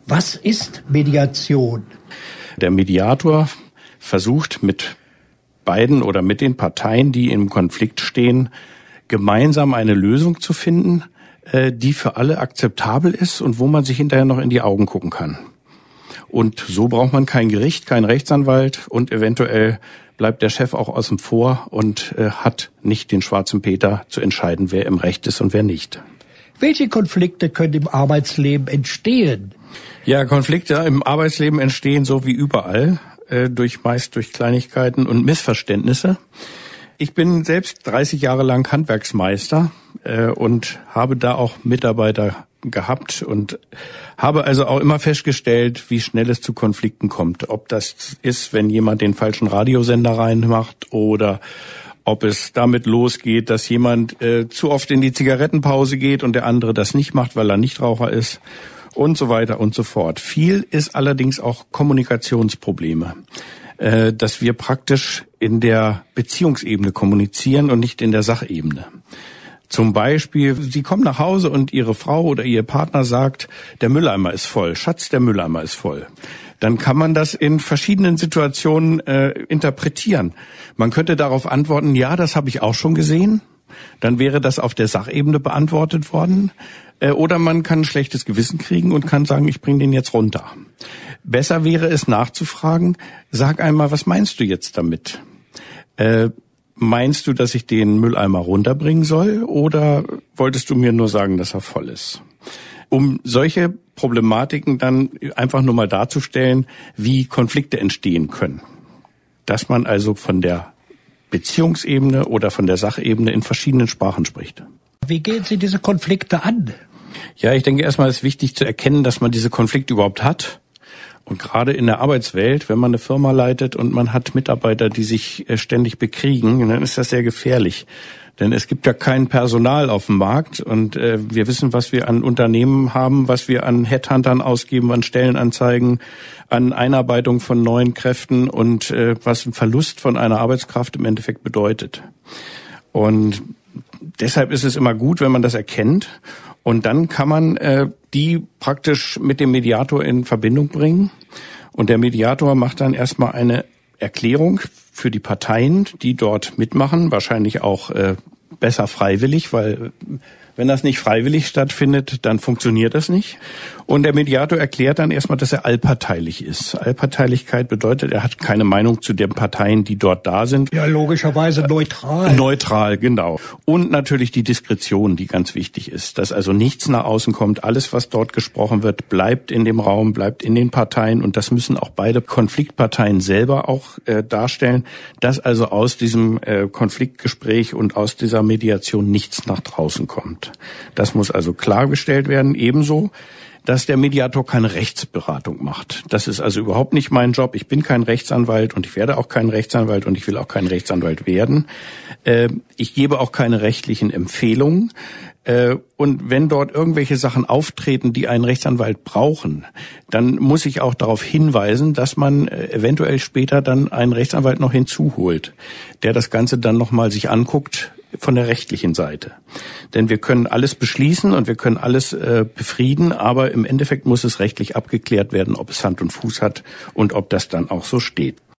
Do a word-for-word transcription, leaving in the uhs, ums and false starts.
Was ist Mediation? Der Mediator versucht mit beiden oder mit den Parteien, die im Konflikt stehen, gemeinsam eine Lösung zu finden, die für alle akzeptabel ist und wo man sich hinterher noch in die Augen gucken kann. Und so braucht man kein Gericht, keinen Rechtsanwalt und eventuell bleibt der Chef auch außen vor und äh, hat nicht den schwarzen Peter zu entscheiden, wer im Recht ist und wer nicht. Welche Konflikte können im Arbeitsleben entstehen? Ja, Konflikte im Arbeitsleben entstehen so wie überall, äh, durch meist durch Kleinigkeiten und Missverständnisse. Ich bin selbst dreißig Jahre lang Handwerksmeister äh, und habe da auch Mitarbeiter gehabt und habe also auch immer festgestellt, wie schnell es zu Konflikten kommt. Ob das ist, wenn jemand den falschen Radiosender reinmacht oder ob es damit losgeht, dass jemand äh, zu oft in die Zigarettenpause geht und der andere das nicht macht, weil er Nichtraucher ist und so weiter und so fort. Viel ist allerdings auch Kommunikationsprobleme, äh, dass wir praktisch in der Beziehungsebene kommunizieren und nicht in der Sachebene. Zum Beispiel, Sie kommen nach Hause und Ihre Frau oder Ihr Partner sagt, der Mülleimer ist voll, Schatz, der Mülleimer ist voll. Dann kann man das in verschiedenen Situationen äh, interpretieren. Man könnte darauf antworten, ja, das habe ich auch schon gesehen. Dann wäre das auf der Sachebene beantwortet worden. Äh, oder man kann ein schlechtes Gewissen kriegen und kann sagen, ich bringe den jetzt runter. Besser wäre es nachzufragen, sag einmal, was meinst du jetzt damit? Äh, Meinst du, dass ich den Mülleimer runterbringen soll oder wolltest du mir nur sagen, dass er voll ist? Um solche Problematiken dann einfach nur mal darzustellen, wie Konflikte entstehen können. Dass man also von der Beziehungsebene oder von der Sachebene in verschiedenen Sprachen spricht. Wie gehen Sie diese Konflikte an? Ja, ich denke erstmal ist wichtig zu erkennen, dass man diese Konflikte überhaupt hat. Und gerade in der Arbeitswelt, wenn man eine Firma leitet und man hat Mitarbeiter, die sich ständig bekriegen, dann ist das sehr gefährlich. Denn es gibt ja kein Personal auf dem Markt und äh, wir wissen, was wir an Unternehmen haben, was wir an Headhuntern ausgeben, an Stellenanzeigen, an Einarbeitung von neuen Kräften und äh, was ein Verlust von einer Arbeitskraft im Endeffekt bedeutet. Und deshalb ist es immer gut, wenn man das erkennt. Und dann kann man äh, die praktisch mit dem Mediator in Verbindung bringen. Und der Mediator macht dann erstmal eine Erklärung für die Parteien, die dort mitmachen. Wahrscheinlich auch äh, besser freiwillig, weil wenn das nicht freiwillig stattfindet, dann funktioniert das nicht. Und der Mediator erklärt dann erstmal, dass er allparteilich ist. Allparteilichkeit bedeutet, er hat keine Meinung zu den Parteien, die dort da sind. Ja, logischerweise neutral. Neutral, genau. Und natürlich die Diskretion, die ganz wichtig ist. Dass also nichts nach außen kommt. Alles, was dort gesprochen wird, bleibt in dem Raum, bleibt in den Parteien. Und das müssen auch beide Konfliktparteien selber auch äh, darstellen, dass also aus diesem äh, Konfliktgespräch und aus dieser Mediation nichts nach draußen kommt. Das muss also klargestellt werden. Ebenso, dass der Mediator keine Rechtsberatung macht. Das ist also überhaupt nicht mein Job. Ich bin kein Rechtsanwalt und ich werde auch kein Rechtsanwalt und ich will auch kein Rechtsanwalt werden. Ich gebe auch keine rechtlichen Empfehlungen. Und wenn dort irgendwelche Sachen auftreten, die einen Rechtsanwalt brauchen, dann muss ich auch darauf hinweisen, dass man eventuell später dann einen Rechtsanwalt noch hinzuholt, der das Ganze dann nochmal sich anguckt von der rechtlichen Seite. Denn wir können alles beschließen und wir können alles äh, befrieden, aber im Endeffekt muss es rechtlich abgeklärt werden, ob es Hand und Fuß hat und ob das dann auch so steht.